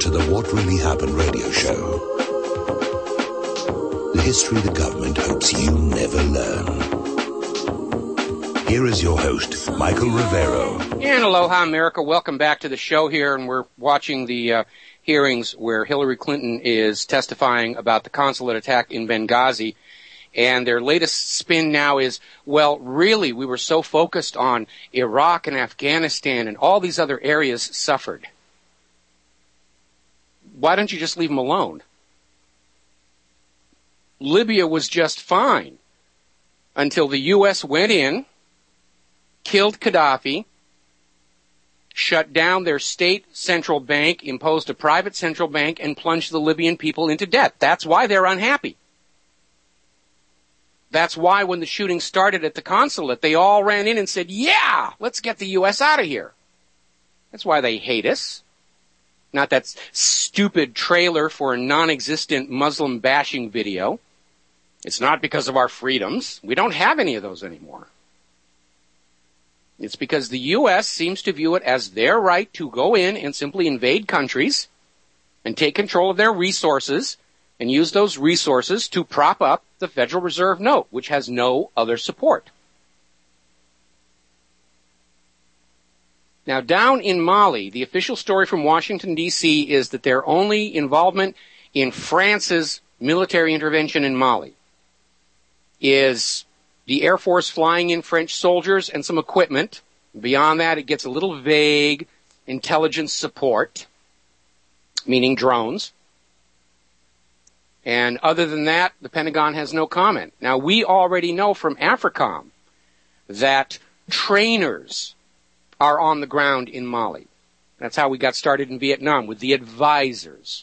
to the What Really Happened radio show. The history the government hopes you never learn. Here is your host, Michael Rivero. And aloha, America. Welcome back to the show here, and we're watching the hearings where Hillary Clinton is testifying about the consulate attack in Benghazi. And their latest spin now is, well, really, we were so focused on Iraq and Afghanistan and all these other areas suffered. Why don't you just leave them alone? Libya was just fine until the U.S. went in, killed Gaddafi, shut down their state central bank, imposed a private central bank, and plunged the Libyan people into debt. That's why they're unhappy. That's why when the shooting started at the consulate, they all ran in and said, yeah, let's get the U.S. out of here. That's why they hate us. Not that stupid trailer for a non-existent Muslim bashing video. It's not because of our freedoms. We don't have any of those anymore. It's because the U.S. seems to view it as their right to go in and simply invade countries and take control of their resources and use those resources to prop up the Federal Reserve note, which has no other support. Now, down in Mali, the official story from Washington, D.C. is that their only involvement in France's military intervention in Mali is the Air Force flying in French soldiers and some equipment. Beyond that, it gets a little vague intelligence support, meaning drones. And other than that, the Pentagon has no comment. Now, we already know from AFRICOM that trainers are on the ground in Mali. That's how we got started in Vietnam, with the advisors.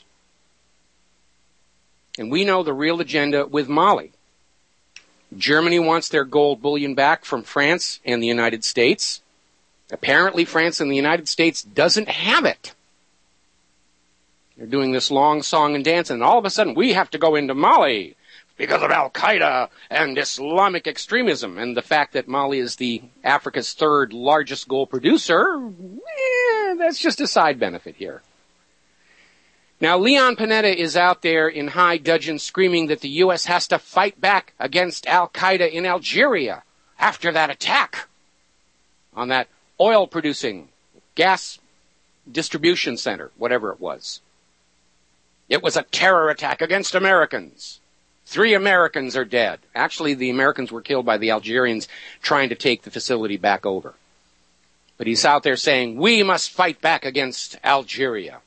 And we know the real agenda with Mali. Germany wants their gold bullion back from France and the United States. Apparently, France and the United States doesn't have it. They're doing this long song and dance, and all of a sudden, we have to go into Mali because of Al-Qaeda and Islamic extremism. And the fact that Mali is Africa's third largest gold producer, that's just a side benefit here. Now, Leon Panetta is out there in high dudgeon screaming that the U.S. has to fight back against Al-Qaeda in Algeria after that attack on that oil-producing gas distribution center, whatever it was. It was a terror attack against Americans. 3 Americans are dead. Actually, the Americans were killed by the Algerians trying to take the facility back over. But he's out there saying, we must fight back against Algeria.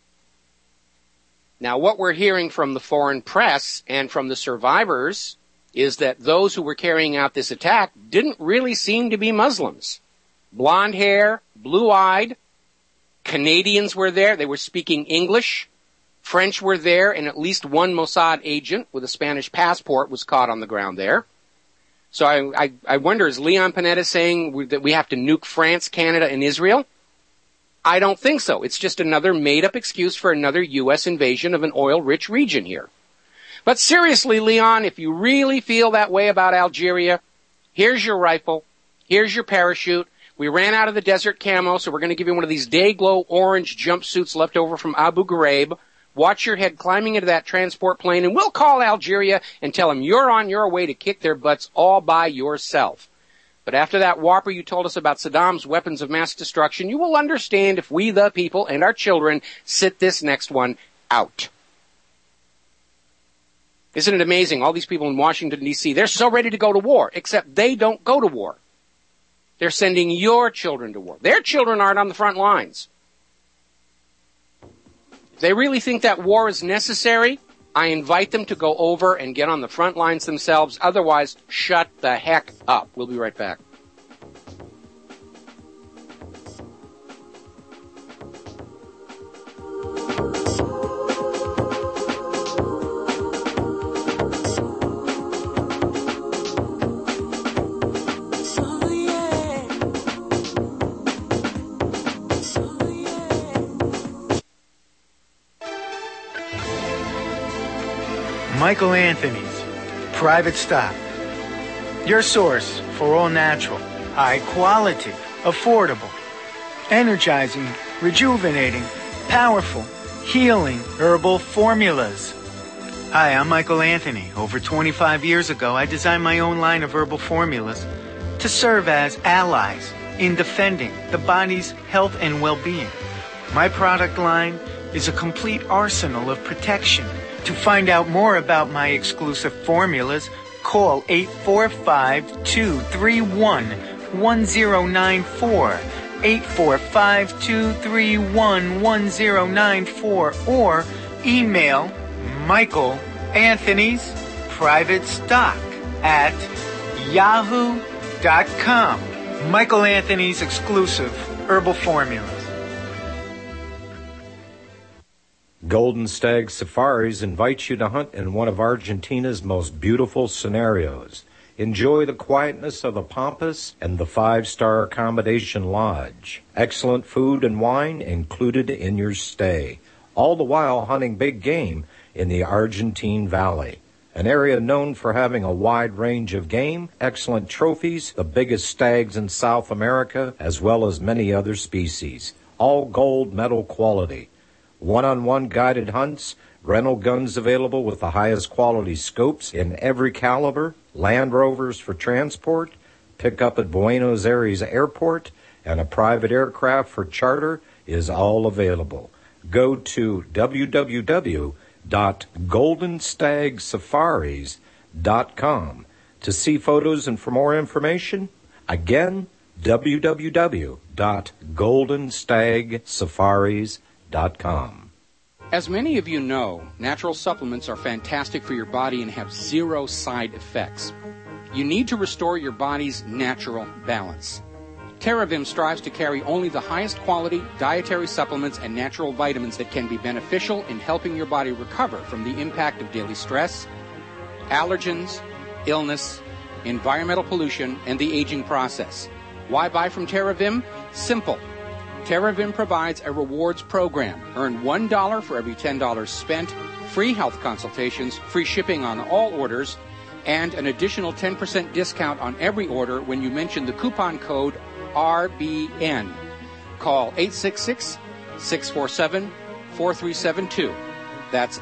Now, what we're hearing from the foreign press and from the survivors is that those who were carrying out this attack didn't really seem to be Muslims. Blonde hair, blue-eyed, Canadians were there. They were speaking English. French were there, and at least one Mossad agent with a Spanish passport was caught on the ground there. So I wonder, is Leon Panetta saying that we have to nuke France, Canada, and Israel? I don't think so. It's just another made-up excuse for another U.S. invasion of an oil-rich region here. But seriously, Leon, if you really feel that way about Algeria, here's your rifle, here's your parachute. We ran out of the desert camo, so we're going to give you one of these day-glow orange jumpsuits left over from Abu Ghraib. Watch your head climbing into that transport plane, and we'll call Algeria and tell them you're on your way to kick their butts all by yourself. But after that whopper you told us about Saddam's weapons of mass destruction, you will understand if we, the people, and our children sit this next one out. Isn't it amazing? All these people in Washington, D.C., they're so ready to go to war, except they don't go to war. They're sending your children to war. Their children aren't on the front lines. If they really think that war is necessary, I invite them to go over and get on the front lines themselves. Otherwise, shut the heck up. We'll be right back. Michael Anthony's Private Stock. Your source for all natural, high quality, affordable, energizing, rejuvenating, powerful, healing herbal formulas. Hi, I'm Michael Anthony. Over 25 years ago, I designed my own line of herbal formulas to serve as allies in defending the body's health and well-being. My product line is a complete arsenal of protection. To find out more about my exclusive formulas, call 845-231-1094, 845-231-1094, or email Michael Anthony's Private Stock at yahoo.com. Michael Anthony's exclusive herbal formulas. Golden Stag Safaris invites you to hunt in one of Argentina's most beautiful scenarios. Enjoy the quietness of the Pampas and the 5-star accommodation lodge. Excellent food and wine included in your stay, all the while hunting big game in the Argentine Valley, an area known for having a wide range of game, excellent trophies, the biggest stags in South America, as well as many other species, all gold medal quality. One-on-one guided hunts, rental guns available with the highest quality scopes in every caliber, Land Rovers for transport, pick up at Buenos Aires Airport, and a private aircraft for charter is all available. Go to www.goldenstagsafaris.com to see photos and for more information. Again, www.goldenstagsafaris.com. As many of you know, natural supplements are fantastic for your body and have zero side effects. You need to restore your body's natural balance. TerraVim strives to carry only the highest quality dietary supplements and natural vitamins that can be beneficial in helping your body recover from the impact of daily stress, allergens, illness, environmental pollution, and the aging process. Why buy from TerraVim? Simple. TerraVim provides a rewards program. Earn $1 for every $10 spent, free health consultations, free shipping on all orders, and an additional 10% discount on every order when you mention the coupon code RBN. Call 866-647-4372. That's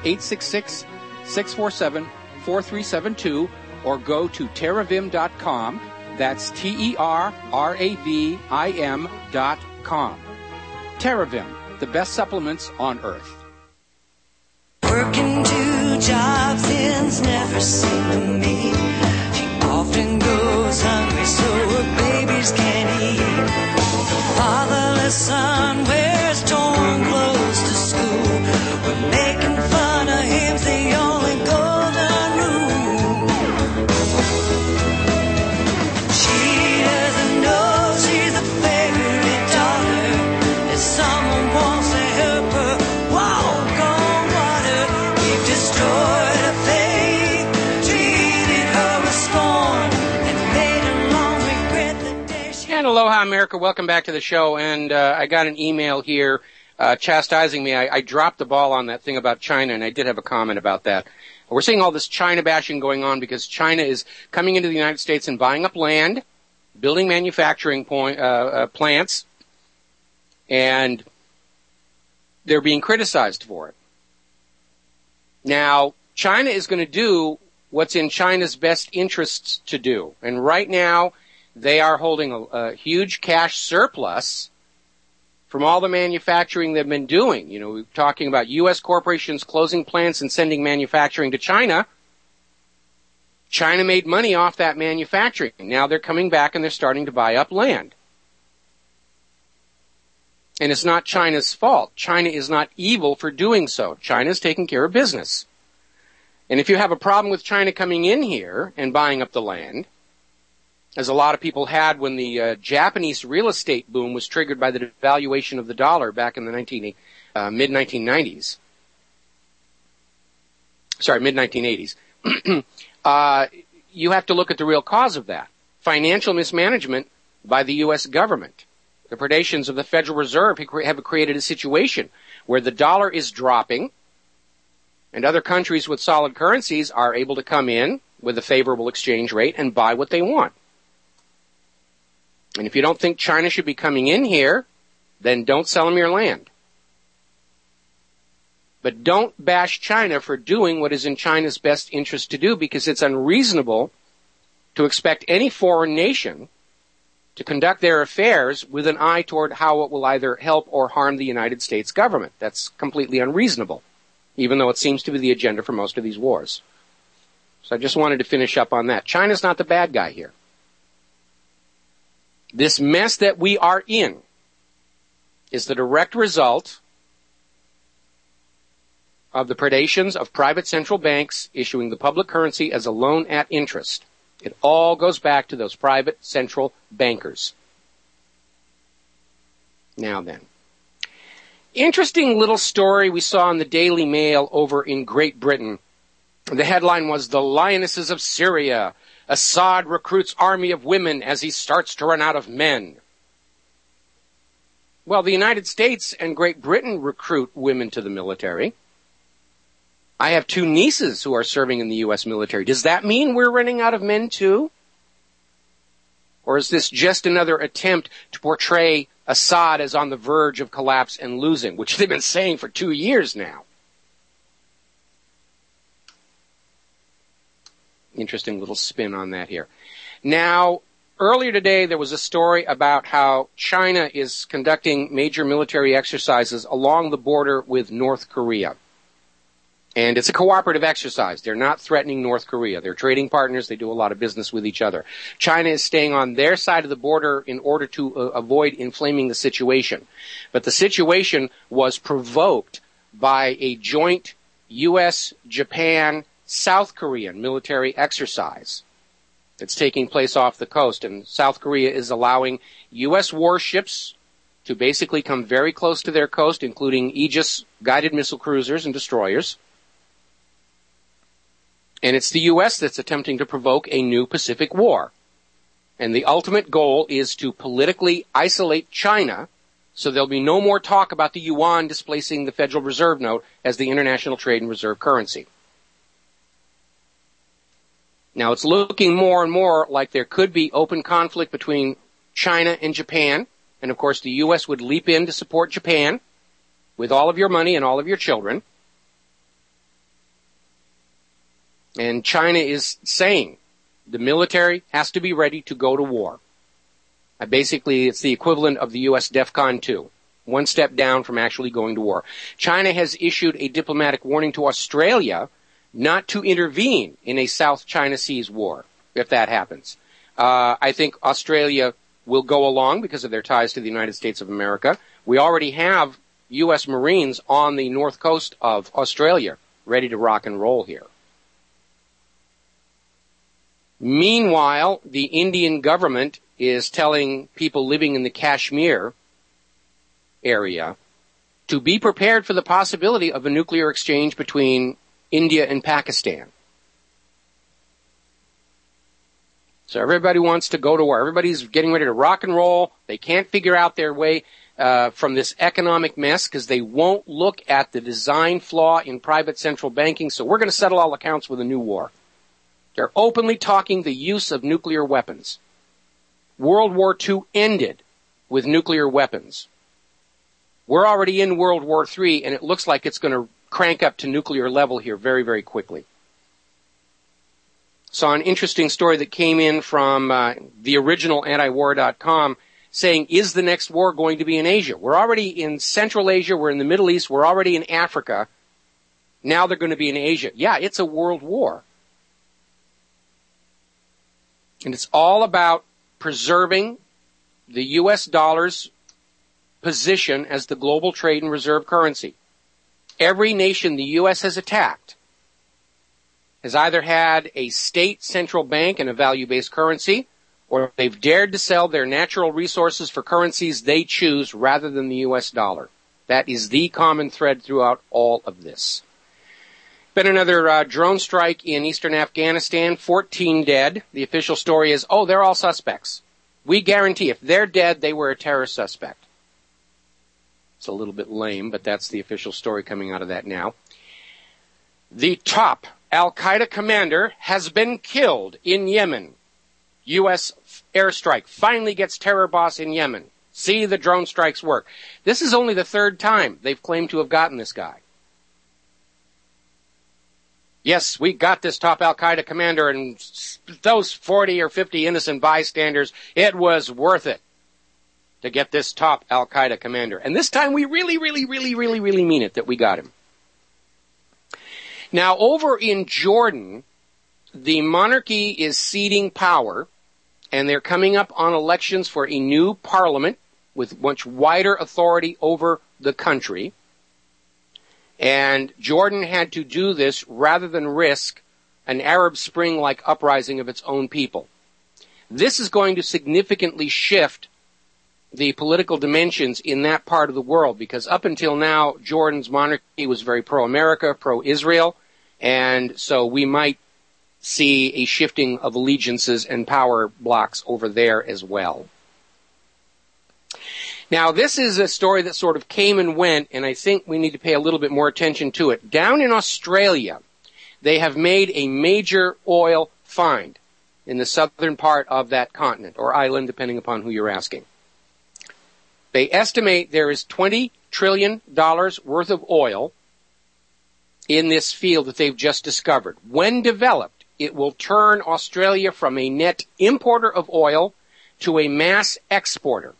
866-647-4372, or go to terravim.com. That's TerraVim.com. TerraVim, the best supplements on earth. Working 2 jobs ends never seem to meet. She often goes hungry so her babies can't eat. Fatherless son wears torn clothes to school. We're making fun of him's the only golden rule. She doesn't know she's a favorite daughter. If someone wants to help her walk on water, we've destroyed her faith, treated her with scorn, and made her long regret the day she... And aloha, America. Welcome back to the show. And I got an email here chastising me. I dropped the ball on that thing about China, and I did have a comment about that. We're seeing all this China bashing going on because China is coming into the United States and buying up land, building manufacturing plants, and they're being criticized for it. Now, China is going to do what's in China's best interests to do. And right now, they are holding a huge cash surplus from all the manufacturing they've been doing. You know, we're talking about U.S. corporations closing plants and sending manufacturing to China. China made money off that manufacturing. Now they're coming back and they're starting to buy up land. And it's not China's fault. China is not evil for doing so. China's taking care of business. And if you have a problem with China coming in here and buying up the land, as a lot of people had when the Japanese real estate boom was triggered by the devaluation of the dollar back in the mid-1990s. Sorry, mid-1980s. You have to look at the real cause of that. Financial mismanagement by the U.S. government. The predations of the Federal Reserve have created a situation where the dollar is dropping and other countries with solid currencies are able to come in with a favorable exchange rate and buy what they want. And if you don't think China should be coming in here, then don't sell them your land. But don't bash China for doing what is in China's best interest to do, because it's unreasonable to expect any foreign nation to conduct their affairs with an eye toward how it will either help or harm the United States government. That's completely unreasonable, even though it seems to be the agenda for most of these wars. So I just wanted to finish up on that. China's not the bad guy here. This mess that we are in is the direct result of the predations of private central banks issuing the public currency as a loan at interest. It all goes back to those private central bankers. Now then. Interesting little story we saw in the Daily Mail over in Great Britain. The headline was, "The Lionesses of Syria. Assad recruits army of women as he starts to run out of men." Well, the United States and Great Britain recruit women to the military. I have 2 nieces who are serving in the U.S. military. Does that mean we're running out of men too? Or is this just another attempt to portray Assad as on the verge of collapse and losing, which they've been saying for 2 years now? Interesting little spin on that here. Now, earlier today there was a story about how China is conducting major military exercises along the border with North Korea. And it's a cooperative exercise. They're not threatening North Korea. They're trading partners. They do a lot of business with each other. China is staying on their side of the border in order to avoid inflaming the situation. But the situation was provoked by a joint U.S., Japan, South Korean military exercise that's taking place off the coast. And South Korea is allowing U.S. warships to basically come very close to their coast, including Aegis guided missile cruisers and destroyers. And it's the U.S. that's attempting to provoke a new Pacific War. And the ultimate goal is to politically isolate China, so there'll be no more talk about the yuan displacing the Federal Reserve note as the international trade and reserve currency. Now, it's looking more and more like there could be open conflict between China and Japan. And, of course, the U.S. would leap in to support Japan with all of your money and all of your children. And China is saying the military has to be ready to go to war. Basically, it's the equivalent of the U.S. DEFCON 2, one step down from actually going to war. China has issued a diplomatic warning to Australia not to intervene in a South China Seas war, if that happens. I think Australia will go along because of their ties to the United States of America. We already have U.S. Marines on the north coast of Australia ready to rock and roll here. Meanwhile, the Indian government is telling people living in the Kashmir area to be prepared for the possibility of a nuclear exchange between India and Pakistan. So everybody wants to go to war. Everybody's getting ready to rock and roll. They can't figure out their way from this economic mess because they won't look at the design flaw in private central banking. So we're going to settle all accounts with a new war. They're openly talking the use of nuclear weapons. World War II ended with nuclear weapons. We're already in World War III, and it looks like it's going to crank up to nuclear level here very, very quickly. Saw an interesting story that came in from the original antiwar.com saying, is the next war going to be in Asia? We're already in Central Asia. We're in the Middle East. We're already in Africa. Now they're going to be in Asia. Yeah, it's a world war. And it's all about preserving the U.S. dollar's position as the global trade and reserve currency. Every nation the U.S. has attacked has either had a state central bank and a value-based currency, or they've dared to sell their natural resources for currencies they choose rather than the U.S. dollar. That is the common thread throughout all of this. Been another drone strike in eastern Afghanistan, 14 dead. The official story is, they're all suspects. We guarantee if they're dead, they were a terror suspect. It's a little bit lame, but that's the official story coming out of that now. The top Al-Qaeda commander has been killed in Yemen. U.S. airstrike finally gets terror boss in Yemen. See, the drone strikes work. This is only the third time they've claimed to have gotten this guy. Yes, we got this top Al-Qaeda commander, and those 40 or 50 innocent bystanders, it was worth it to get this top Al-Qaeda commander. And this time we really mean it that we got him. Now, over in Jordan, the monarchy is ceding power, and they're coming up on elections for a new parliament with much wider authority over the country. And Jordan had to do this rather than risk an Arab Spring-like uprising of its own people. This is going to significantly shift the political dimensions in that part of the world, because up until now, Jordan's monarchy was very pro-America, pro-Israel, and so we might see a shifting of allegiances and power blocks over there as well. Now, this is a story that sort of came and went, and I think we need to pay a little bit more attention to it. Down in Australia, they have made a major oil find in the southern part of that continent, or island, depending upon who you're asking. They estimate there is $20 trillion worth of oil in this field that they've just discovered. When developed, it will turn Australia from a net importer of oil to a mass exporter.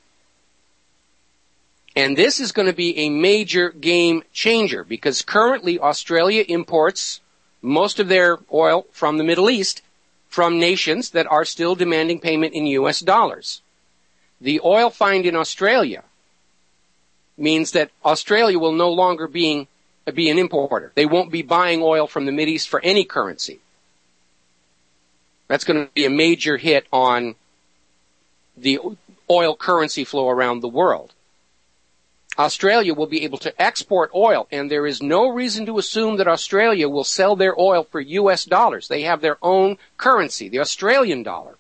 And this is going to be a major game changer, because currently Australia imports most of their oil from the Middle East from nations that are still demanding payment in U.S. dollars. The oil find in Australia means that Australia will no longer be an importer. They won't be buying oil from the Mideast for any currency. That's going to be a major hit on the oil currency flow around the world. Australia will be able to export oil, and there is no reason to assume that Australia will sell their oil for U.S. dollars. They have their own currency, the Australian dollar.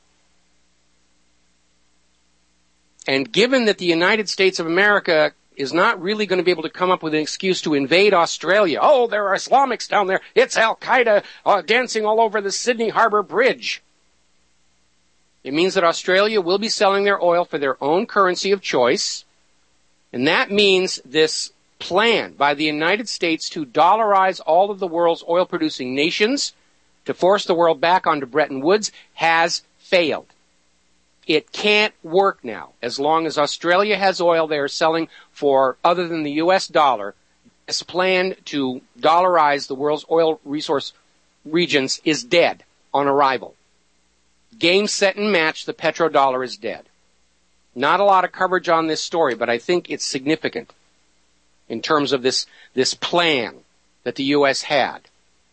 And given that the United States of America is not really going to be able to come up with an excuse to invade Australia. Oh, there are Islamics down there. It's Al-Qaeda dancing all over the Sydney Harbour Bridge. It means that Australia will be selling their oil for their own currency of choice. And that means this plan by the United States to dollarize all of the world's oil-producing nations, to force the world back onto Bretton Woods, has failed. It can't work now. As long as Australia has oil they are selling for other than the U.S. dollar, this plan to dollarize the world's oil resource regions is dead on arrival. Game, set, and match, the petrodollar is dead. Not a lot of coverage on this story, but I think it's significant in terms of this plan that the U.S. had.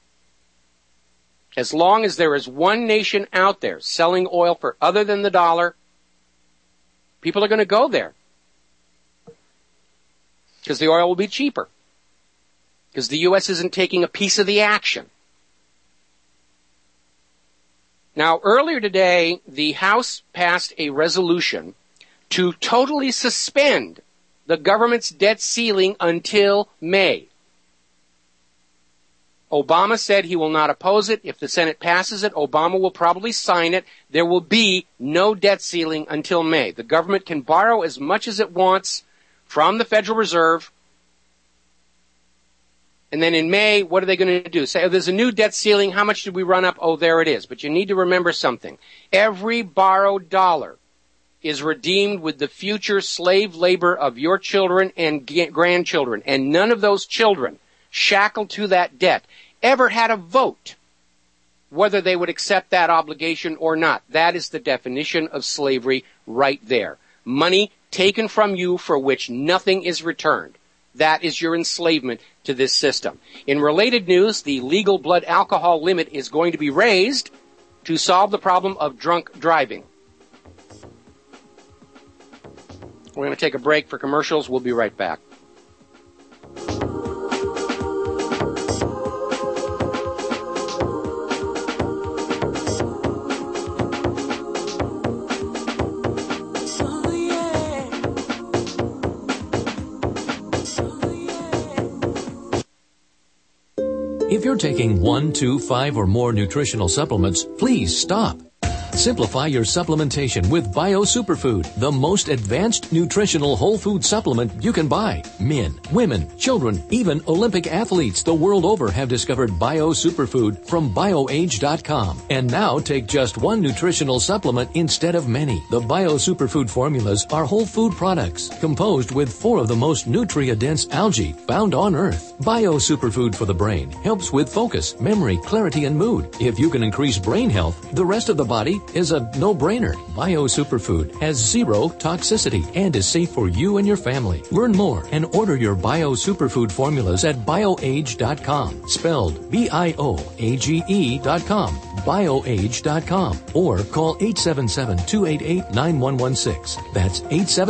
As long as there is one nation out there selling oil for other than the dollar, people are going to go there. Because the oil will be cheaper. Because the U.S. isn't taking a piece of the action. Now, earlier today, the House passed a resolution to totally suspend the government's debt ceiling until May. Obama said he will not oppose it. If the Senate passes it, Obama will probably sign it. There will be no debt ceiling until May. The government can borrow as much as it wants from the Federal Reserve. And then in May, what are they going to do? Say, oh, there's a new debt ceiling. How much did we run up? Oh, there it is. But you need to remember something. Every borrowed dollar is redeemed with the future slave labor of your children and grandchildren. And none of those children, shackled to that debt, ever had a vote whether they would accept that obligation or not. That is the definition of slavery right there. Money taken from you for which nothing is returned. That is your enslavement to this system. In related news, the legal blood alcohol limit is going to be raised to solve the problem of drunk driving. We're going to take a break for commercials. We'll be right back. If you're taking 1, 2, 5, or more nutritional supplements, please stop. Simplify your supplementation with Bio Superfood, the most advanced nutritional whole food supplement you can buy. Men, women, children, even Olympic athletes the world over have discovered Bio Superfood from BioAge.com. And now take just one nutritional supplement instead of many. The Bio Superfood formulas are whole food products composed with 4 of the most nutrient-dense algae found on Earth. Bio Superfood for the brain helps with focus, memory, clarity, and mood. If you can increase brain health, the rest of the body is a no-brainer. Bio Superfood has 0 toxicity and is safe for you and your family. Learn more and order your Bio Superfood formulas at BioAge.com, spelled BIOAGE.com, BioAge.com, or call 877-288-9116. That's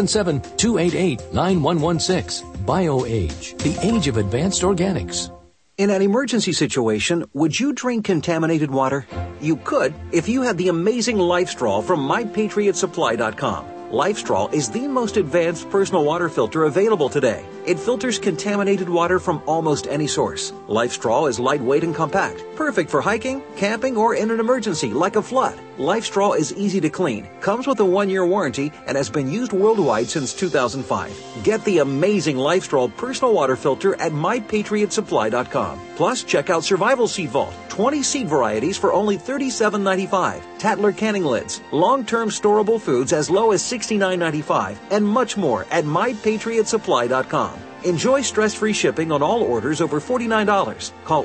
877-288-9116. BioAge, the age of advanced organics. In an emergency situation, would you drink contaminated water? You could if you had the amazing LifeStraw from MyPatriotSupply.com. LifeStraw is the most advanced personal water filter available today. It filters contaminated water from almost any source. LifeStraw is lightweight and compact, perfect for hiking, camping, or in an emergency like a flood. LifeStraw is easy to clean, comes with a 1-year warranty, and has been used worldwide since 2005. Get the amazing LifeStraw personal water filter at MyPatriotSupply.com. Plus, check out Survival Seed Vault, 20 seed varieties for only $37.95, Tatler canning lids, long-term storable foods as low as $69.95, and much more at MyPatriotSupply.com. Enjoy stress-free shipping on all orders over $49. Call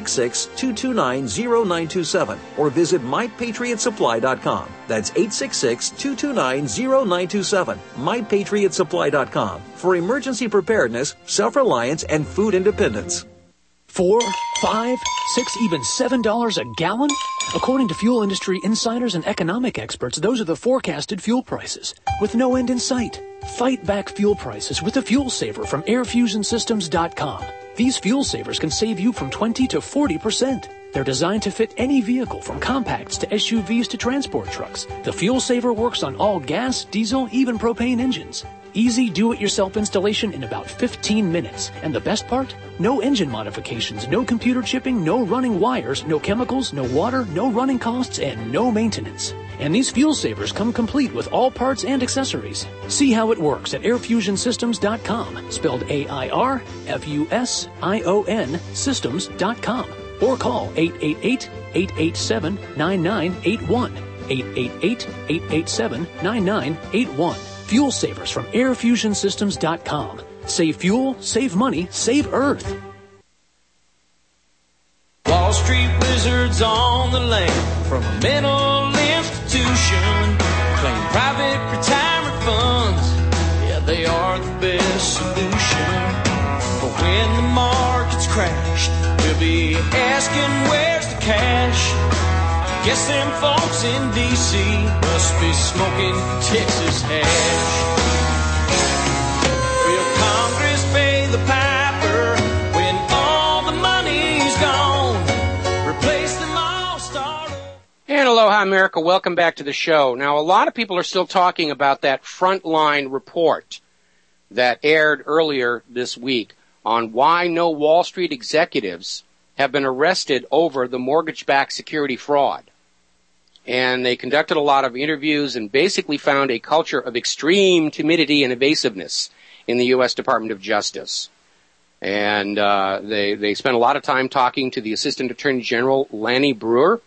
866-229-0927 or visit MyPatriotSupply.com. That's 866-229-0927. MyPatriotSupply.com for emergency preparedness, self-reliance, and food independence. $4, $5, $6, even $7 a gallon? According to fuel industry insiders and economic experts, those are the forecasted fuel prices, with no end in sight. Fight back fuel prices with a fuel saver from AirFusionSystems.com. These fuel savers can save you from 20 to 40%. They're designed to fit any vehicle from compacts to SUVs to transport trucks. The fuel saver works on all gas, diesel, even propane engines. Easy do-it-yourself installation in about 15 minutes. And the best part? No engine modifications, no computer chipping, no running wires, no chemicals, no water, no running costs, and no maintenance. And these fuel savers come complete with all parts and accessories. See how it works at AirFusionSystems.com, spelled AirFusion Systems.com, or call 888-887-9981, 888-887-9981. Fuel savers from AirFusionSystems.com. Save fuel, save money, save Earth. Wall Street wizards on the land from a mental institution claim private retirement funds. Yeah, they are the best solution. But when the markets crash, we'll be asking where's the cash. Guess them folks in D.C. must be smoking Texas hash. Will Congress pay the piper when all the money's gone? Replace them all, start up. And aloha, America. Welcome back to the show. Now, a lot of people are still talking about that Frontline report that aired earlier this week on why no Wall Street executives have been arrested over the mortgage-backed security fraud. And they conducted a lot of interviews and basically found a culture of extreme timidity and evasiveness in the U.S. Department of Justice. And they spent a lot of time talking to the Assistant Attorney General, Lanny Breuer.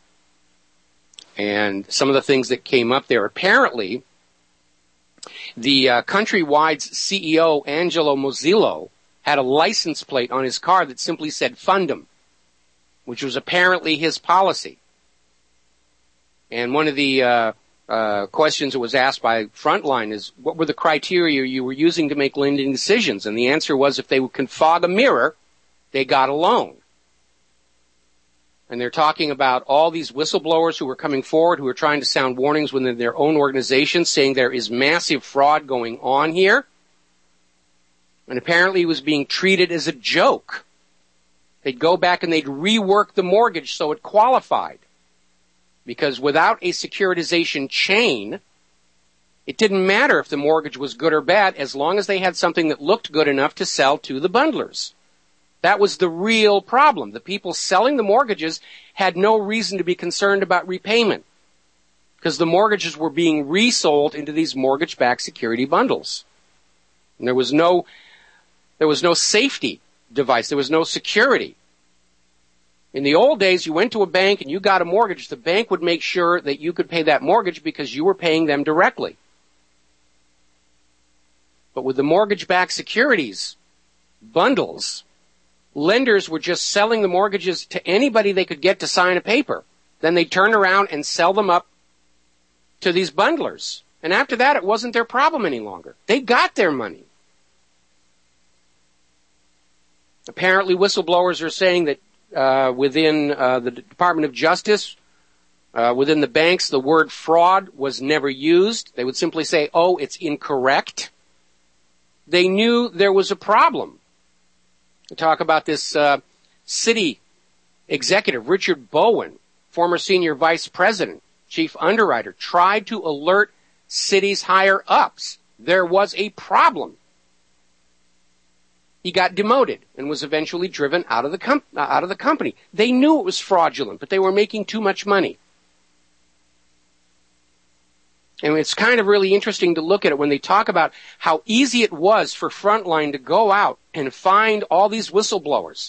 And some of the things that came up there, apparently, the Countrywide's CEO, Angelo Mozillo, had a license plate on his car that simply said Fundum, which was apparently his policy. And one of the questions that was asked by Frontline is, what were the criteria you were using to make lending decisions? And the answer was, if they can fog a mirror, they got a loan. And they're talking about all these whistleblowers who were coming forward, who were trying to sound warnings within their own organizations, saying there is massive fraud going on here. And apparently it was being treated as a joke. They'd go back and they'd rework the mortgage so it qualified. Because without a securitization chain, it didn't matter if the mortgage was good or bad, as long as they had something that looked good enough to sell to the bundlers. That was the real problem. The people selling the mortgages had no reason to be concerned about repayment. because the mortgages were being resold into these mortgage-backed security bundles. And there was no safety device. There was no security. In the old days, you went to a bank and you got a mortgage. The bank would make sure that you could pay that mortgage because you were paying them directly. But with the mortgage-backed securities bundles, lenders were just selling the mortgages to anybody they could get to sign a paper. Then they'd turn around and sell them up to these bundlers. And after that, it wasn't their problem any longer. They got their money. Apparently, whistleblowers are saying that within the Department of Justice, within the banks, the word fraud was never used. They would simply say, oh, it's incorrect. They knew there was a problem. We talk about this city executive, Richard Bowen, former senior vice president, chief underwriter, tried to alert cities' higher ups. There was a problem. He got demoted and was eventually driven out of the company. They knew it was fraudulent, but they were making too much money. And it's kind of really interesting to look at it when they talk about how easy it was for Frontline to go out and find all these whistleblowers.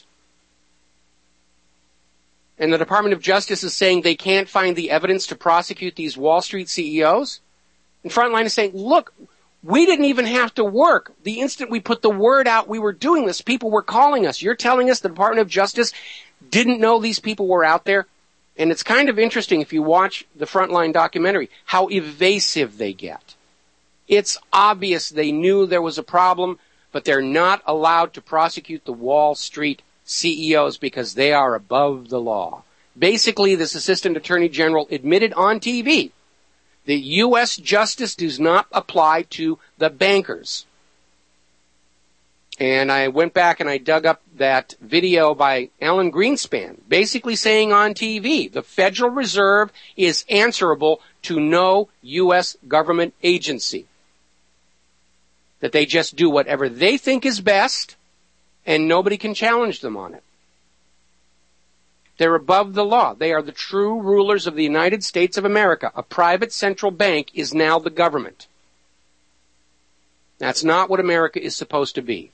And the Department of Justice is saying they can't find the evidence to prosecute these Wall Street CEOs. And Frontline is saying, look, we didn't even have to work. The instant we put the word out, we were doing this. People were calling us. You're telling us the Department of Justice didn't know these people were out there? And it's kind of interesting if you watch the Frontline documentary, how evasive they get. It's obvious they knew there was a problem, but they're not allowed to prosecute the Wall Street CEOs because they are above the law. Basically, this Assistant Attorney General admitted on TV that U.S. justice does not apply to the bankers. And I went back and I dug up that video by Alan Greenspan, basically saying on TV, the Federal Reserve is answerable to no U.S. government agency. That they just do whatever they think is best, and nobody can challenge them on it. They're above the law. They are the true rulers of the United States of America. A private central bank is now the government. That's not what America is supposed to be.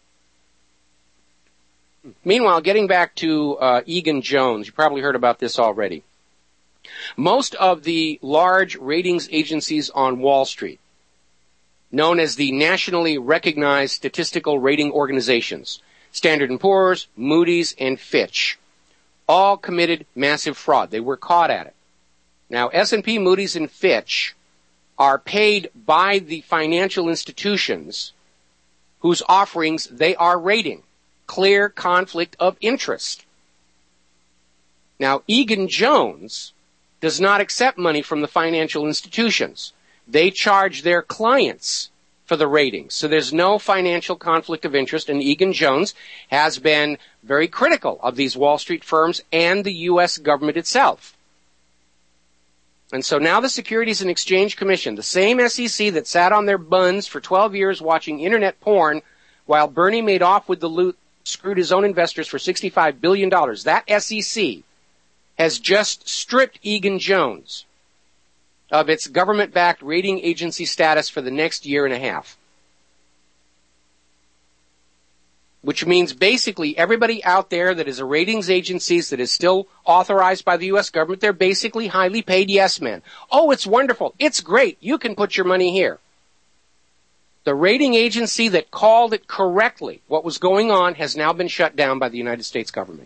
Meanwhile, getting back to Egan Jones, you probably heard about this already. Most of the large ratings agencies on Wall Street, known as the nationally recognized statistical rating organizations, Standard & Poor's, Moody's, and Fitch, all committed massive fraud. They were caught at it. Now, S&P, Moody's, and Fitch are paid by the financial institutions whose offerings they are rating. Clear conflict of interest. Now, Egan Jones does not accept money from the financial institutions. They charge their clients for the ratings. So there's no financial conflict of interest, and Egan Jones has been very critical of these Wall Street firms and the U.S. government itself. And so now the Securities and Exchange Commission, the same SEC that sat on their buns for 12 years watching internet porn while Bernie made off with the loot, screwed his own investors for $65 billion. That SEC has just stripped Egan Jones of its government-backed rating agency status for the next year and a half. Which means basically everybody out there that is a ratings agencies that is still authorized by the U.S. government, they're basically highly paid yes men. Oh, it's wonderful. It's great. You can put your money here. The rating agency that called it correctly, what was going on, has now been shut down by the United States government.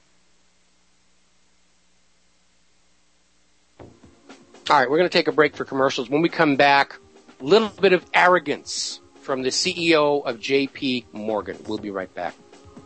All right, we're going to take a break for commercials. When we come back, a little bit of arrogance from the CEO of J.P. Morgan. We'll be right back.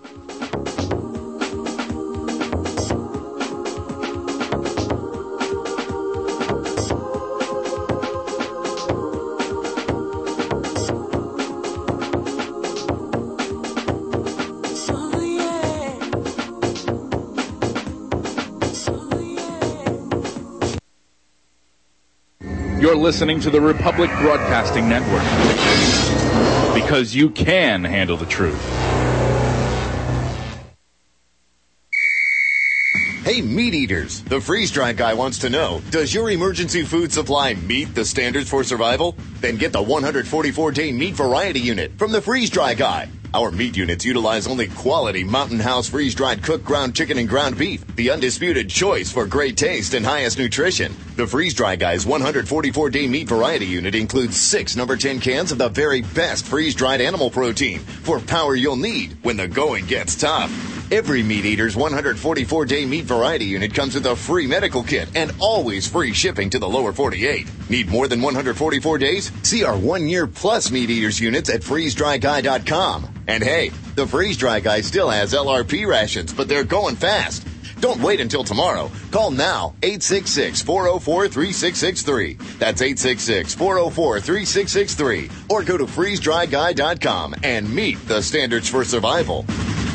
You're listening to the Republic Broadcasting Network, because you can handle the truth. Hey, meat eaters, the freeze-dried guy wants to know, does your emergency food supply meet the standards for survival? Then get the 144-day meat variety unit from the freeze-dry guy. Our meat units utilize only quality Mountain House freeze-dried cooked ground chicken and ground beef, the undisputed choice for great taste and highest nutrition. The freeze-dry guy's 144-day meat variety unit includes 6 number 10 cans of the very best freeze-dried animal protein for power you'll need when the going gets tough. Every Meat Eater's 144-day meat variety unit comes with a free medical kit and always free shipping to the lower 48. Need more than 144 days? See our 1-year plus Meat Eater's units at freezedryguy.com. And hey, the Freeze Dry Guy still has LRP rations, but they're going fast. Don't wait until tomorrow. Call now, 866-404-3663. That's 866-404-3663. Or go to freezedryguy.com and meet the standards for survival.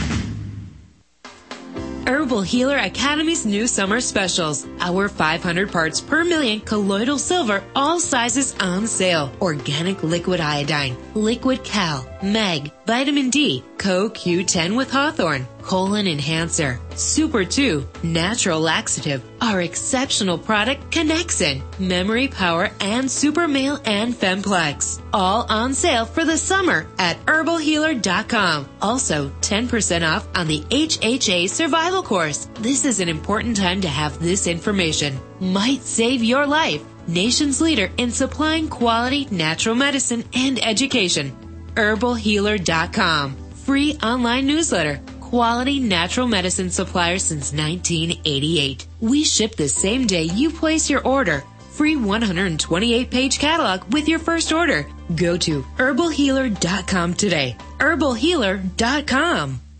Herbal Healer Academy's new summer specials. Our 500 parts per million colloidal silver, all sizes on sale. Organic liquid iodine, liquid cal, mag, vitamin D, CoQ10 with Hawthorne, colon enhancer, Super 2, natural laxative, our exceptional product Connexin, memory power, and Super Male and Femplex. All on sale for the summer at herbalhealer.com. Also, 10% off on the HHA survival course. This is an important time to have this information. Might save your life. Nation's leader in supplying quality natural medicine and education. herbalhealer.com. Free online newsletter. Quality natural medicine supplier since 1988. We ship the same day you place your order. Free 128-page catalog with your first order. Go to herbalhealer.com today. herbalhealer.com.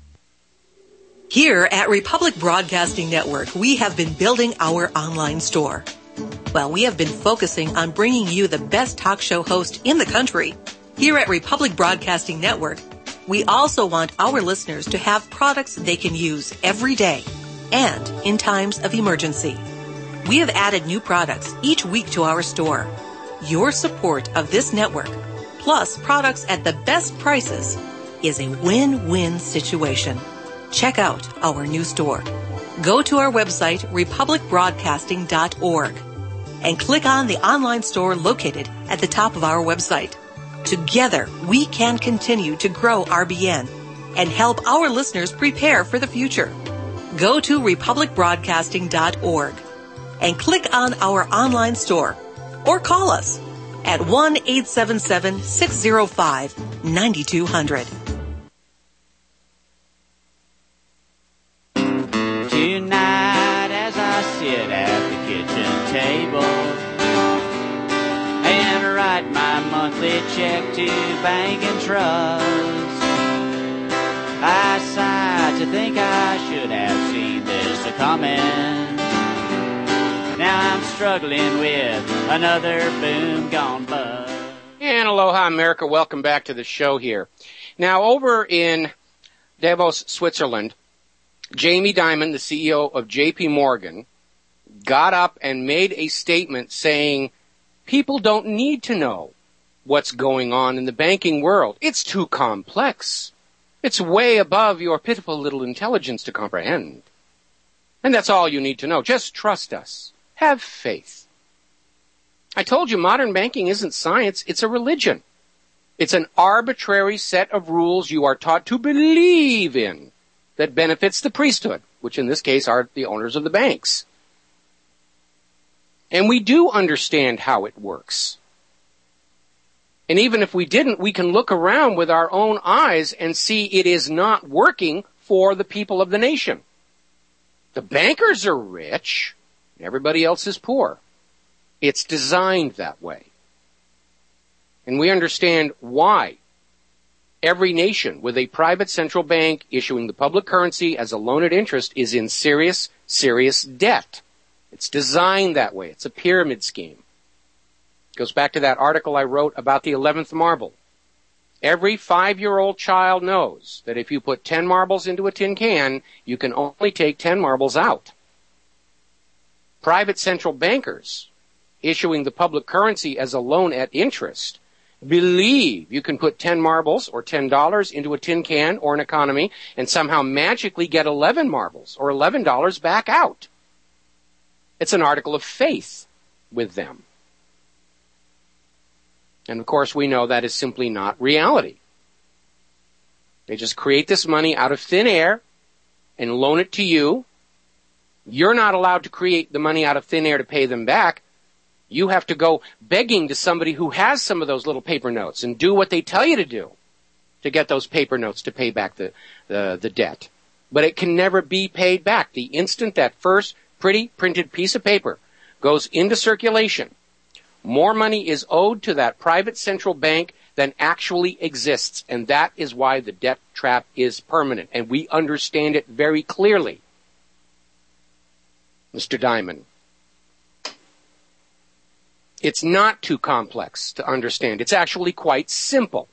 Here at Republic Broadcasting Network, we have been building our online store. Well, we have been focusing on bringing you the best talk show host in the country. Here at Republic Broadcasting Network, we also want our listeners to have products they can use every day and in times of emergency. We have added new products each week to our store. Your support of this network, plus products at the best prices, is a win-win situation. Check out our new store. Go to our website, republicbroadcasting.org, and click on the online store located at the top of our website. Together, we can continue to grow RBN and help our listeners prepare for the future. Go to republicbroadcasting.org and click on our online store or call us at 1-877-605-9200. Tonight as I sit at the kitchen table and write my monthly check to Bank and Trust, I sigh to think I should have seen this coming. Now I'm struggling with another boom gone bust. And aloha, America. Welcome back to the show here. Now, over in Davos, Switzerland, Jamie Dimon, the CEO of J.P. Morgan, got up and made a statement saying people don't need to know what's going on in the banking world. It's too complex. It's way above your pitiful little intelligence to comprehend. And that's all you need to know. Just trust us. Have faith. I told you modern banking isn't science, it's a religion. It's an arbitrary set of rules you are taught to believe in that benefits the priesthood, which in this case are the owners of the banks. And we do understand how it works. And even if we didn't, we can look around with our own eyes and see it is not working for the people of the nation. The bankers are rich, everybody else is poor. It's designed that way. And we understand why every nation with a private central bank issuing the public currency as a loan at interest is in serious, serious debt. It's designed that way. It's a pyramid scheme. It goes back to that article I wrote about the 11th marble. Every 5-year-old child knows that if you put 10 marbles into a tin can, you can only take 10 marbles out. Private central bankers issuing the public currency as a loan at interest believe you can put 10 marbles or $10 into a tin can or an economy and somehow magically get 11 marbles or $11 back out. It's an article of faith with them. And of course, we know that is simply not reality. They just create this money out of thin air and loan it to you. You're not allowed to create the money out of thin air to pay them back. You have to go begging to somebody who has some of those little paper notes and do what they tell you to do to get those paper notes to pay back the debt. But it can never be paid back. The instant that first pretty printed piece of paper goes into circulation, more money is owed to that private central bank than actually exists. And that is why the debt trap is permanent. And we understand it very clearly, Mr. Diamond. It's not too complex to understand. It's actually quite simple.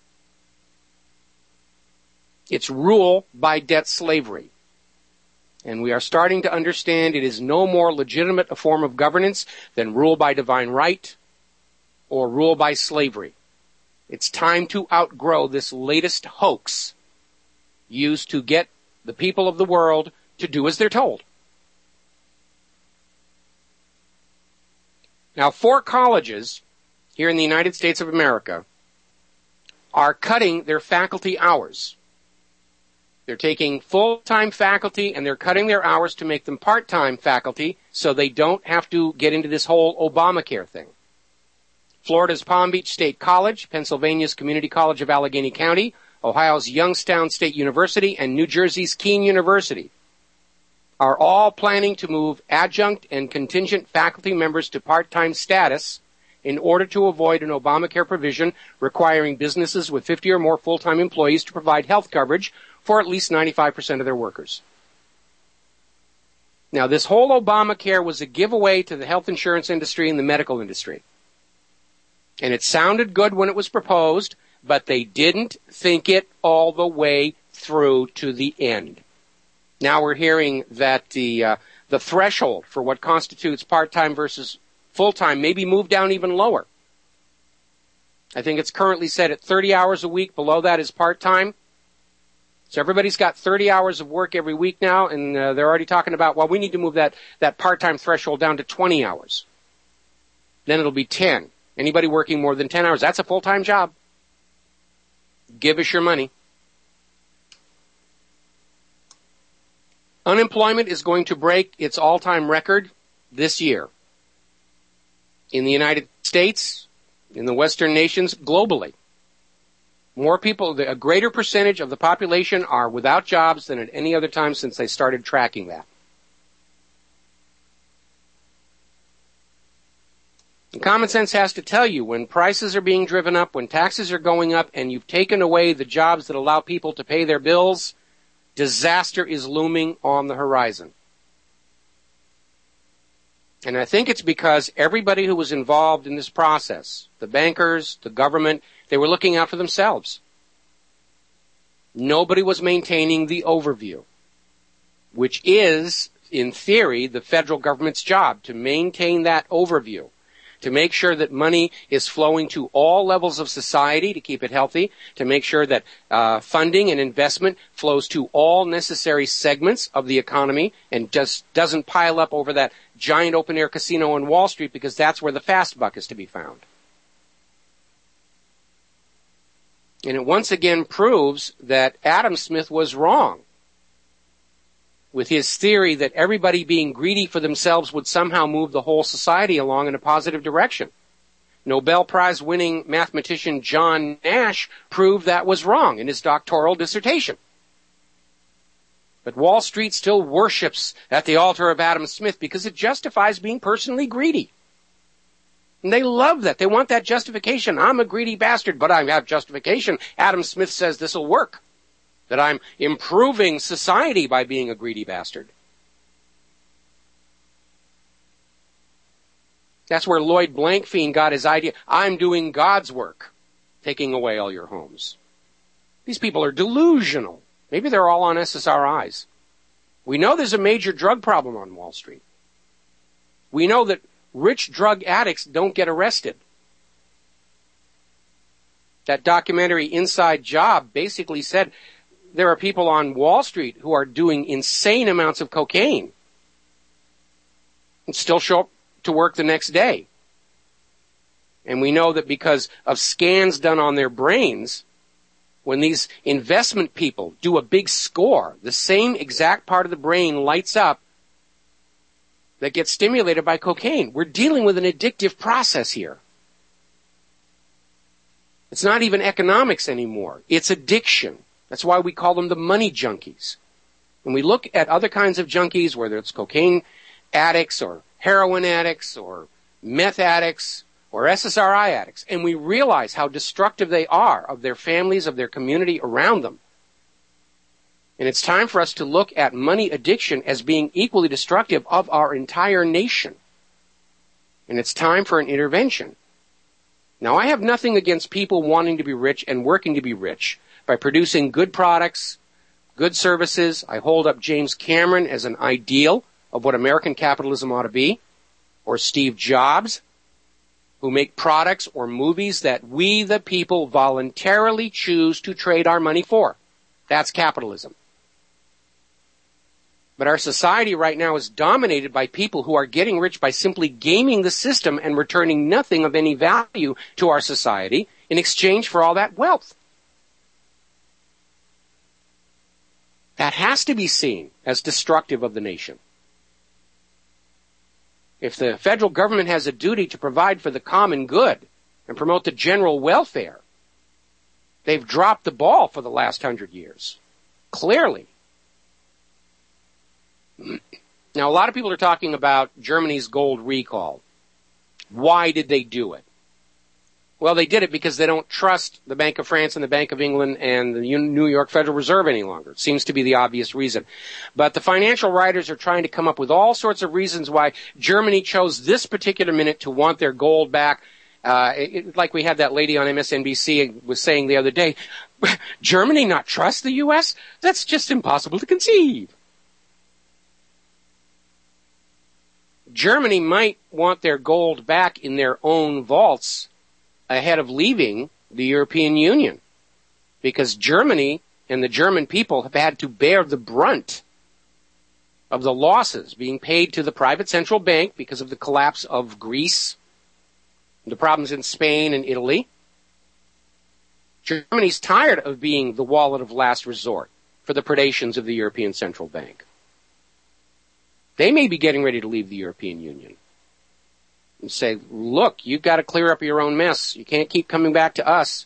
It's rule by debt slavery. And we are starting to understand it is no more legitimate a form of governance than rule by divine right or rule by slavery. It's time to outgrow this latest hoax used to get the people of the world to do as they're told. Now, 4 colleges here in the United States of America are cutting their faculty hours. They're taking full-time faculty and they're cutting their hours to make them part-time faculty so they don't have to get into this whole Obamacare thing. Florida's Palm Beach State College, Pennsylvania's Community College of Allegheny County, Ohio's Youngstown State University, and New Jersey's Keene University are all planning to move adjunct and contingent faculty members to part-time status in order to avoid an Obamacare provision requiring businesses with 50 or more full-time employees to provide health coverage for at least 95% of their workers. Now, this whole Obamacare was a giveaway to the health insurance industry and the medical industry. And it sounded good when it was proposed, but they didn't think it all the way through to the end. Now we're hearing that the threshold for what constitutes part-time versus full-time may be moved down even lower. I think it's currently set at 30 hours a week. Below that is part-time. So everybody's got 30 hours of work every week now, and they're already talking about, well, we need to move that part-time threshold down to 20 hours. Then it'll be 10. Anybody working more than 10 hours, that's a full-time job. Give us your money. Unemployment is going to break its all-time record this year. In the United States, in the Western nations, globally. More people, a greater percentage of the population are without jobs than at any other time since they started tracking that. And common sense has to tell you when prices are being driven up, when taxes are going up, and you've taken away the jobs that allow people to pay their bills, disaster is looming on the horizon. And I think it's because everybody who was involved in this process, the bankers, the government, they were looking out for themselves. Nobody was maintaining the overview, which is, in theory, the federal government's job, to maintain that overview, to make sure that money is flowing to all levels of society to keep it healthy, to make sure that funding and investment flows to all necessary segments of the economy and just doesn't pile up over that giant open-air casino on Wall Street because that's where the fast buck is to be found. And it once again proves that Adam Smith was wrong with his theory that everybody being greedy for themselves would somehow move the whole society along in a positive direction. Nobel Prize winning mathematician John Nash proved that was wrong in his doctoral dissertation. But Wall Street still worships at the altar of Adam Smith because it justifies being personally greedy. And they love that. They want that justification. I'm a greedy bastard, but I have justification. Adam Smith says this will work. That I'm improving society by being a greedy bastard. That's where Lloyd Blankfein got his idea. I'm doing God's work, taking away all your homes. These people are delusional. Maybe they're all on SSRIs. We know there's a major drug problem on Wall Street. We know that rich drug addicts don't get arrested. That documentary Inside Job basically said there are people on Wall Street who are doing insane amounts of cocaine and still show up to work the next day. And we know that because of scans done on their brains, when these investment people do a big score, the same exact part of the brain lights up that gets stimulated by cocaine. We're dealing with an addictive process here. It's not even economics anymore. It's addiction. That's why we call them the money junkies. When we look at other kinds of junkies, whether it's cocaine addicts or heroin addicts or meth addicts or SSRI addicts, and we realize how destructive they are of their families, of their community around them. And it's time for us to look at money addiction as being equally destructive of our entire nation. And it's time for an intervention. Now, I have nothing against people wanting to be rich and working to be rich by producing good products, good services. I hold up James Cameron as an ideal of what American capitalism ought to be, or Steve Jobs, who make products or movies that we, the people, voluntarily choose to trade our money for. That's capitalism. But our society right now is dominated by people who are getting rich by simply gaming the system and returning nothing of any value to our society in exchange for all that wealth. That has to be seen as destructive of the nation. If the federal government has a duty to provide for the common good and promote the general welfare, they've dropped the ball for the last 100 years. Clearly. Now, a lot of people are talking about Germany's gold recall. Why did they do it? Well, they did it because they don't trust the Bank of France and the Bank of England and the New York Federal Reserve any longer. It seems to be the obvious reason. But the financial writers are trying to come up with all sorts of reasons why Germany chose this particular minute to want their gold back. Like we had that lady on MSNBC was saying the other day, Germany not trust the U.S.? That's just impossible to conceive. Germany might want their gold back in their own vaults ahead of leaving the European Union, because Germany and the German people have had to bear the brunt of the losses being paid to the private central bank because of the collapse of Greece, the problems in Spain and Italy. Germany's tired of being the wallet of last resort for the predations of the European Central Bank. They may be getting ready to leave the European Union and say, look, you've got to clear up your own mess. You can't keep coming back to us.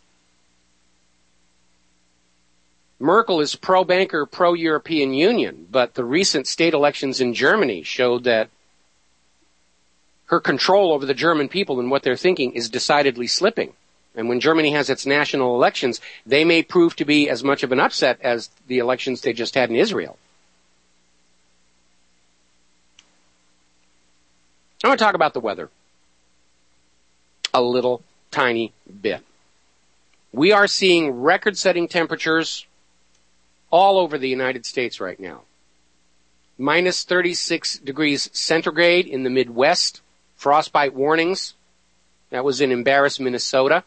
Merkel is pro-banker, pro-European Union, but the recent state elections in Germany showed that her control over the German people and what they're thinking is decidedly slipping. And when Germany has its national elections, they may prove to be as much of an upset as the elections they just had in Israel. I want to talk about the weather a little tiny bit. We are seeing record-setting temperatures all over the United States right now. Minus 36 degrees centigrade in the Midwest. Frostbite warnings. That was in Embarrass, Minnesota.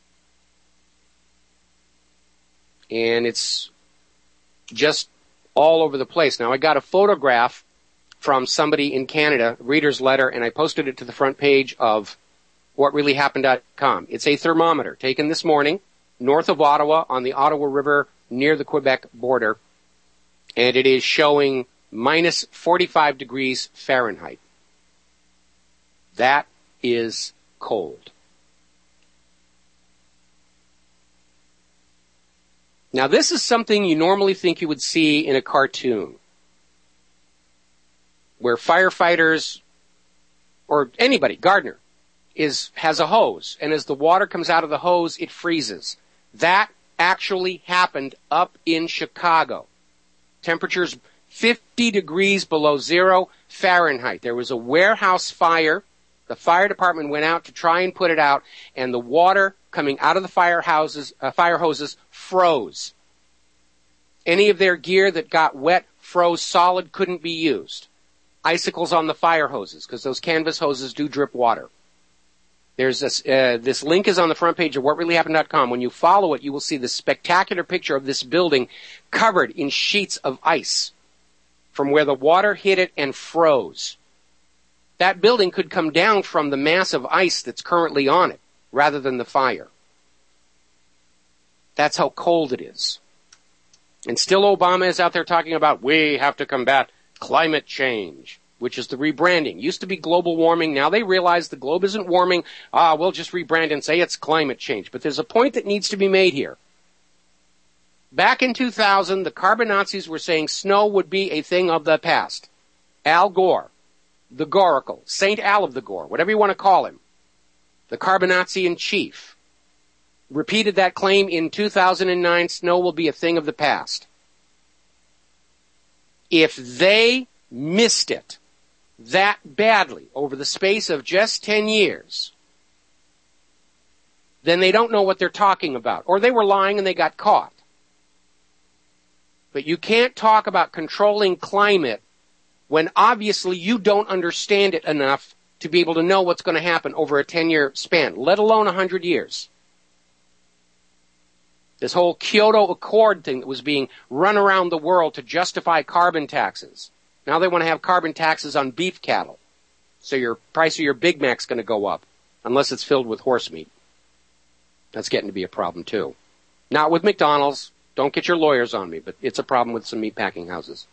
And it's just all over the place. Now, I got a photograph from somebody in Canada, reader's letter, and I posted it to the front page of whatreallyhappened.com. It's a thermometer taken this morning north of Ottawa on the Ottawa River near the Quebec border, and it is showing minus 45 degrees Fahrenheit. That is cold. Now, this is something you normally think you would see in a cartoon, where firefighters, or anybody, gardener, has a hose, and as the water comes out of the hose, it freezes. That actually happened up in Chicago. Temperatures 50 degrees below 0 Fahrenheit. There was a warehouse fire. The fire department went out to try and put it out, and the water coming out of the fire hoses froze. Any of their gear that got wet froze solid, couldn't be used. Icicles on the fire hoses, because those canvas hoses do drip water. There's this link is on the front page of whatreallyhappened.com. When you follow it, you will see this spectacular picture of this building covered in sheets of ice from where the water hit it and froze. That building could come down from the mass of ice that's currently on it, rather than the fire. That's how cold it is. And still Obama is out there talking about, we have to combat climate change, which is the rebranding. Used to be global warming. Now they realize the globe isn't warming. We'll just rebrand and say it's climate change. But there's a point that needs to be made here. Back in 2000, the carbon Nazis were saying snow would be a thing of the past. Al Gore, the Goracle, Saint Al of the Gore, whatever you want to call him, the carbon Nazi in chief, repeated that claim in 2009, snow will be a thing of the past. If they missed it that badly over the space of just 10 years, then they don't know what they're talking about. Or they were lying and they got caught. But you can't talk about controlling climate when obviously you don't understand it enough to be able to know what's going to happen over a 10-year span, let alone 100 years. This whole Kyoto Accord thing that was being run around the world to justify carbon taxes. Now they want to have carbon taxes on beef cattle. So your price of your Big Mac's going to go up, unless it's filled with horse meat. That's getting to be a problem too. Not with McDonald's. Don't get your lawyers on me, but it's a problem with some meat packing houses.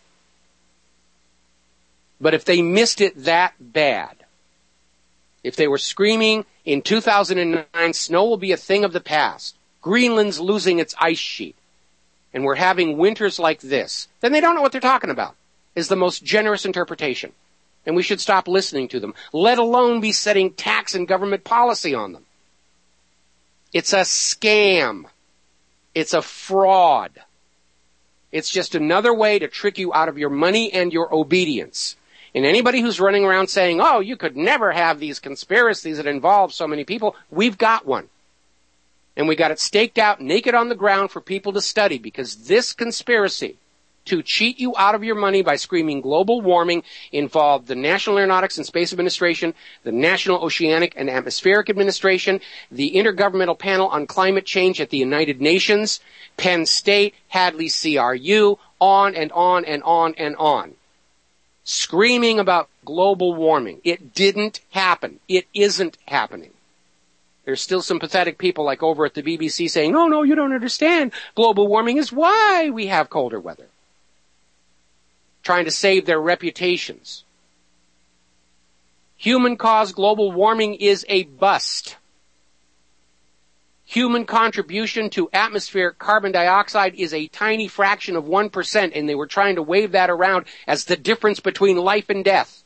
But if they missed it that bad, if they were screaming in 2009, snow will be a thing of the past, Greenland's losing its ice sheet, and we're having winters like this, then they don't know what they're talking about, is the most generous interpretation. And we should stop listening to them, let alone be setting tax and government policy on them. It's a scam. It's a fraud. It's just another way to trick you out of your money and your obedience. And anybody who's running around saying, oh, you could never have these conspiracies that involve so many people, we've got one. And we got it staked out naked on the ground for people to study, because this conspiracy to cheat you out of your money by screaming global warming involved the National Aeronautics and Space Administration, the National Oceanic and Atmospheric Administration, the Intergovernmental Panel on Climate Change at the United Nations, Penn State, Hadley CRU, on and on and on and on. Screaming about global warming. It didn't happen. It isn't happening. There's still some pathetic people like over at the BBC saying, oh, no, you don't understand. Global warming is why we have colder weather. Trying to save their reputations. Human-caused global warming is a bust. Human contribution to atmospheric carbon dioxide is a tiny fraction of 1%, and they were trying to wave that around as the difference between life and death.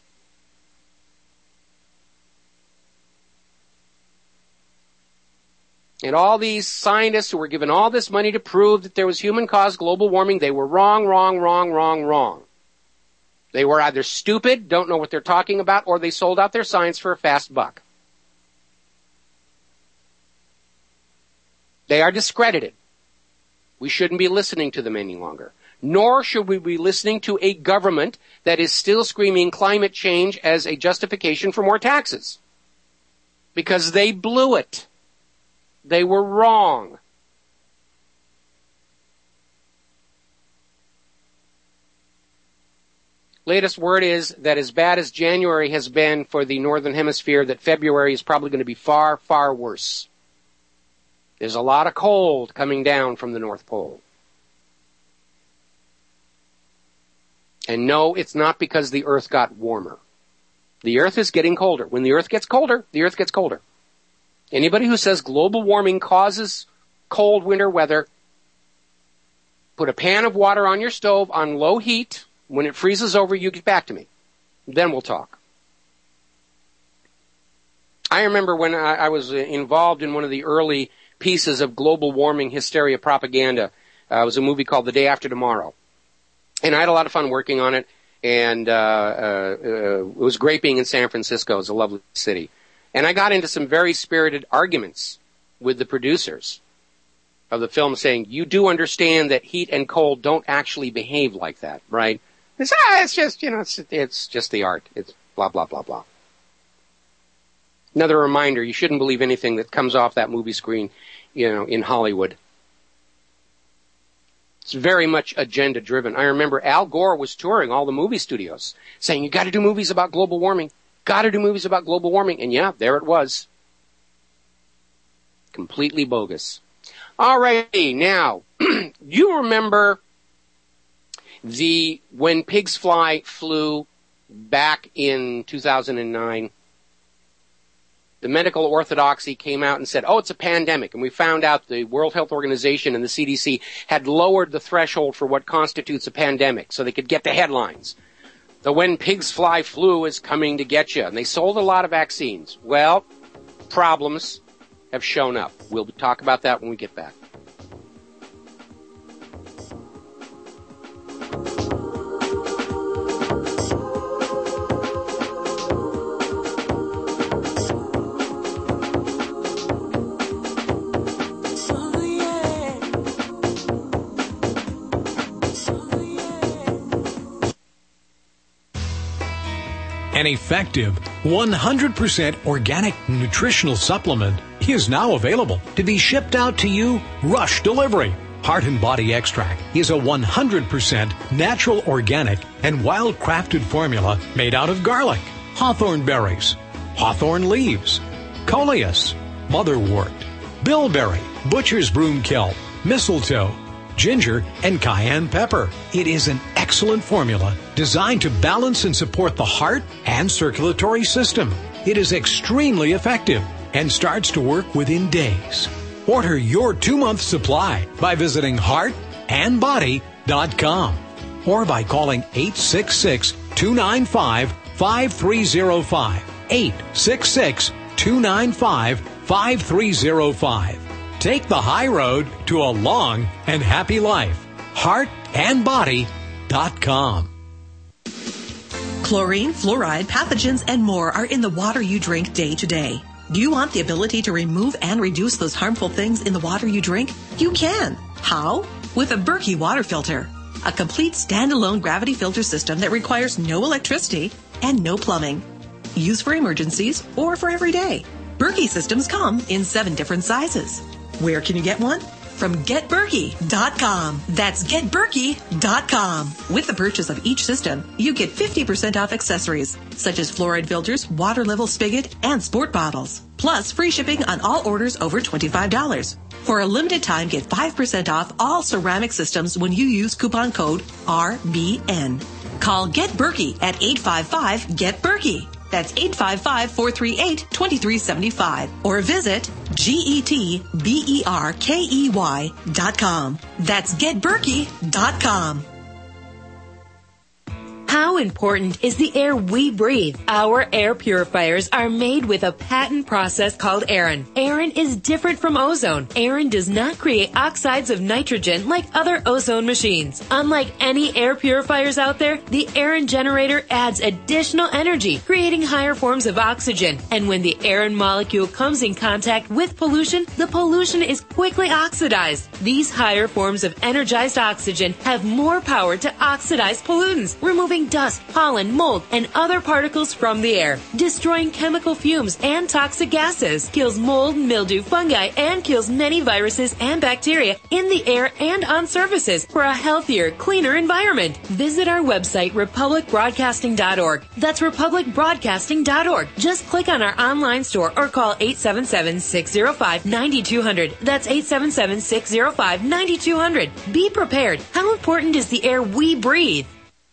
And all these scientists who were given all this money to prove that there was human-caused global warming, they were wrong, wrong, wrong, wrong, wrong. They were either stupid, don't know what they're talking about, or they sold out their science for a fast buck. They are discredited. We shouldn't be listening to them any longer. Nor should we be listening to a government that is still screaming climate change as a justification for more taxes. Because they blew it. They were wrong. Latest word is that as bad as January has been for the Northern Hemisphere, that February is probably going to be far, far worse. There's a lot of cold coming down from the North Pole. And no, it's not because the Earth got warmer. The Earth is getting colder. When the Earth gets colder, the Earth gets colder. Anybody who says global warming causes cold winter weather, put a pan of water on your stove on low heat. When it freezes over, you get back to me. Then we'll talk. I remember when I was involved in one of the early pieces of global warming hysteria propaganda. It was a movie called The Day After Tomorrow. And I had a lot of fun working on it. And it was great being in San Francisco. It was a lovely city. And I got into some very spirited arguments with the producers of the film saying, you do understand that heat and cold don't actually behave like that, right? It's just, it's just the art. It's blah, blah, blah, blah. Another reminder, you shouldn't believe anything that comes off that movie screen, in Hollywood. It's very much agenda driven. I remember Al Gore was touring all the movie studios saying, you got to do movies about global warming. Got to do movies about global warming. And yeah, there it was. Completely bogus. Alrighty, now, you remember when pigs flew back in 2009, the medical orthodoxy came out and said, it's a pandemic. And we found out the World Health Organization and the CDC had lowered the threshold for what constitutes a pandemic so they could get the headlines. The when pigs fly flu is coming to get you. And they sold a lot of vaccines. Well, problems have shown up. We'll talk about that when we get back. An effective 100% organic nutritional supplement is now available to be shipped out to you rush delivery. Heart and Body Extract is a 100% natural, organic, and wild-crafted formula made out of garlic, hawthorn berries, hawthorn leaves, coleus, motherwort, bilberry, butcher's broomkill, mistletoe, ginger, and cayenne pepper. It is an excellent formula designed to balance and support the heart and circulatory system. It is extremely effective and starts to work within days. Order your 2-month supply by visiting heartandbody.com or by calling 866-295-5305. 866-295-5305. Take the high road to a long and happy life. Heartandbody.com. Chlorine, fluoride, pathogens, and more are in the water you drink day to day. Do you want the ability to remove and reduce those harmful things in the water you drink? You can. How? With a Berkey water filter. A complete standalone gravity filter system that requires no electricity and no plumbing. Used for emergencies or for every day. Berkey systems come in 7 different sizes. Where can you get one? From GetBerkey.com. That's GetBerkey.com. With the purchase of each system, you get 50% off accessories, such as fluoride filters, water level spigot, and sport bottles. Plus, free shipping on all orders over $25. For a limited time, get 5% off all ceramic systems when you use coupon code RBN. Call Get Berkey at 855-GET-BERKEY. That's 855-438-2375. Or visit GetBerkey.com. That's GetBerkey.com. How important is the air we breathe? Our air purifiers are made with a patent process called Aeron. Aeron is different from ozone. Aeron does not create oxides of nitrogen like other ozone machines. Unlike any air purifiers out there, the Aeron generator adds additional energy, creating higher forms of oxygen. And when the Aeron molecule comes in contact with pollution, the pollution is quickly oxidized. These higher forms of energized oxygen have more power to oxidize pollutants, removing dust, pollen, mold, and other particles from the air, destroying chemical fumes and toxic gases, kills mold, mildew, fungi, and kills many viruses and bacteria in the air and on surfaces for a healthier, cleaner environment. Visit our website, republicbroadcasting.org. That's republicbroadcasting.org. Just click on our online store or call 877-605-9200. That's 877-605-9200. Be prepared. How important is the air we breathe?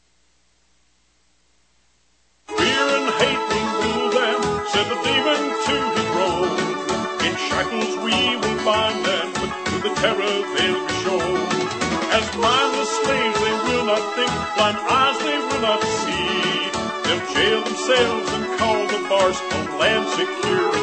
Fear and hate will rule them, said the demon to his robe. In shackles we will bind them, but through the terror they'll be shown. As mindless slaves they will not think, blind eyes they will not see. They'll jail themselves and call the bars Homeland Security.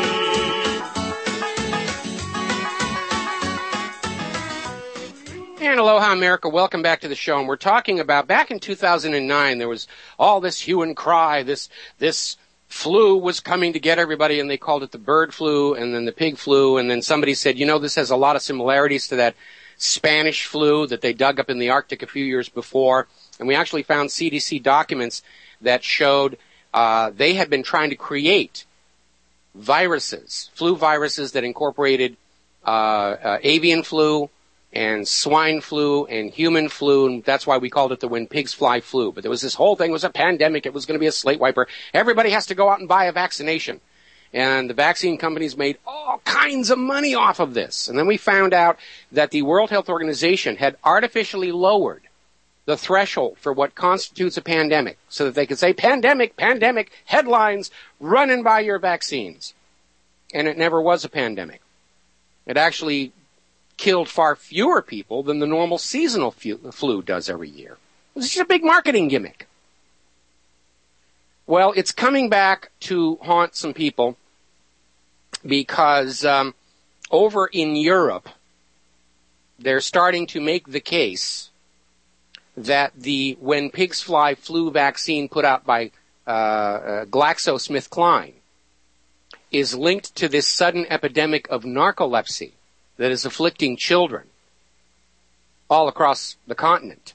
And aloha, America. Welcome back to the show. And we're talking about back in 2009, there was all this hue and cry. This flu was coming to get everybody, and they called it the bird flu and then the pig flu. And then somebody said, this has a lot of similarities to that Spanish flu that they dug up in the Arctic a few years before. And we actually found CDC documents that showed they had been trying to create viruses, flu viruses that incorporated avian flu and swine flu and human flu, and that's why we called it the When Pigs Fly flu. But there was this whole thing, it was a pandemic, it was going to be a slate wiper. Everybody has to go out and buy a vaccination. And the vaccine companies made all kinds of money off of this. And then we found out that the World Health Organization had artificially lowered the threshold for what constitutes a pandemic so that they could say, pandemic, pandemic, headlines, run and buy your vaccines. And it never was a pandemic. It actually killed far fewer people than the normal seasonal flu does every year. It was just a big marketing gimmick. Well, it's coming back to haunt some people because over in Europe, they're starting to make the case that the When Pigs Fly flu vaccine put out by GlaxoSmithKline is linked to this sudden epidemic of narcolepsy that is afflicting children all across the continent.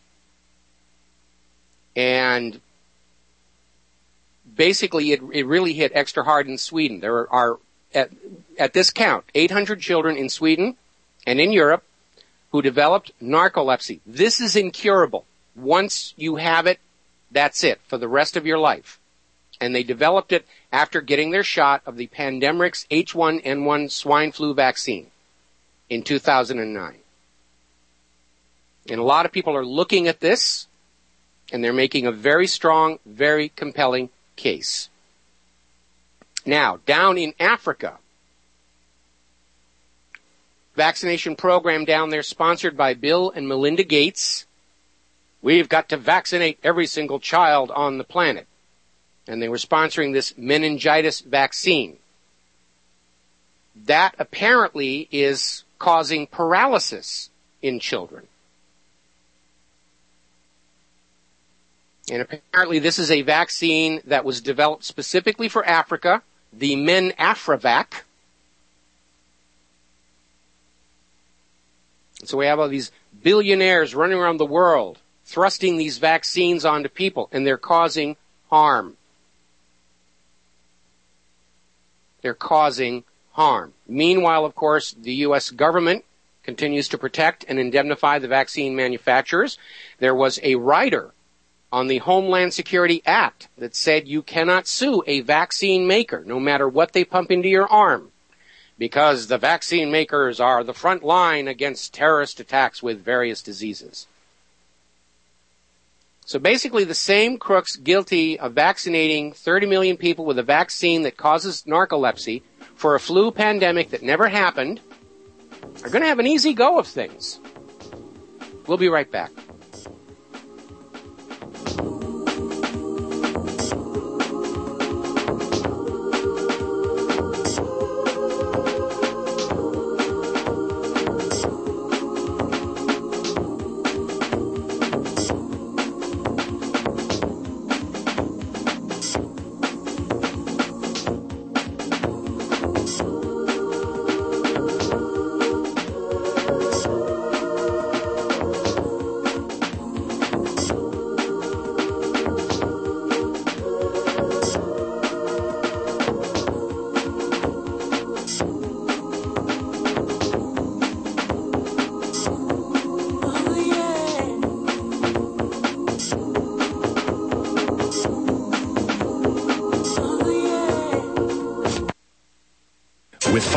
And basically, it really hit extra hard in Sweden. There are, at this count, 800 children in Sweden and in Europe who developed narcolepsy. This is incurable. Once you have it, that's it for the rest of your life. And they developed it after getting their shot of the Pandemrix H1N1 swine flu vaccine in 2009. And a lot of people are looking at this, and they're making a very strong, very compelling case. Now, down in Africa, vaccination program down there sponsored by Bill and Melinda Gates. We've got to vaccinate every single child on the planet. And they were sponsoring this meningitis vaccine. That apparently is causing paralysis in children. And apparently this is a vaccine that was developed specifically for Africa, the MenAfriVac. So we have all these billionaires running around the world thrusting these vaccines onto people, and they're causing harm. They're causing harm. Meanwhile, of course, the U.S. government continues to protect and indemnify the vaccine manufacturers. There was a rider on the Homeland Security Act that said you cannot sue a vaccine maker, no matter what they pump into your arm, because the vaccine makers are the front line against terrorist attacks with various diseases. So basically the same crooks guilty of vaccinating 30 million people with a vaccine that causes narcolepsy for a flu pandemic that never happened are going to have an easy go of things. We'll be right back.